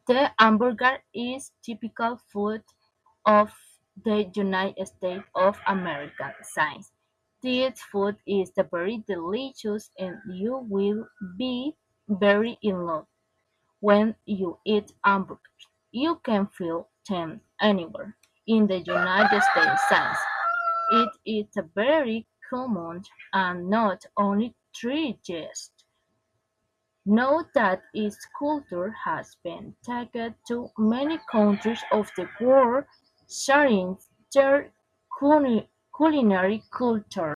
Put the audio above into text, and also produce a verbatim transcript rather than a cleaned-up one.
The hamburger is typical food of the United States of America. Science. This food is very delicious and you will be very in love when you eat hamburgers. You can feel them anywhere in the United States. Science. It is a very common and not only three guests. Note that its culture has been taken to many countries of the world, sharing their culi- culinary culture.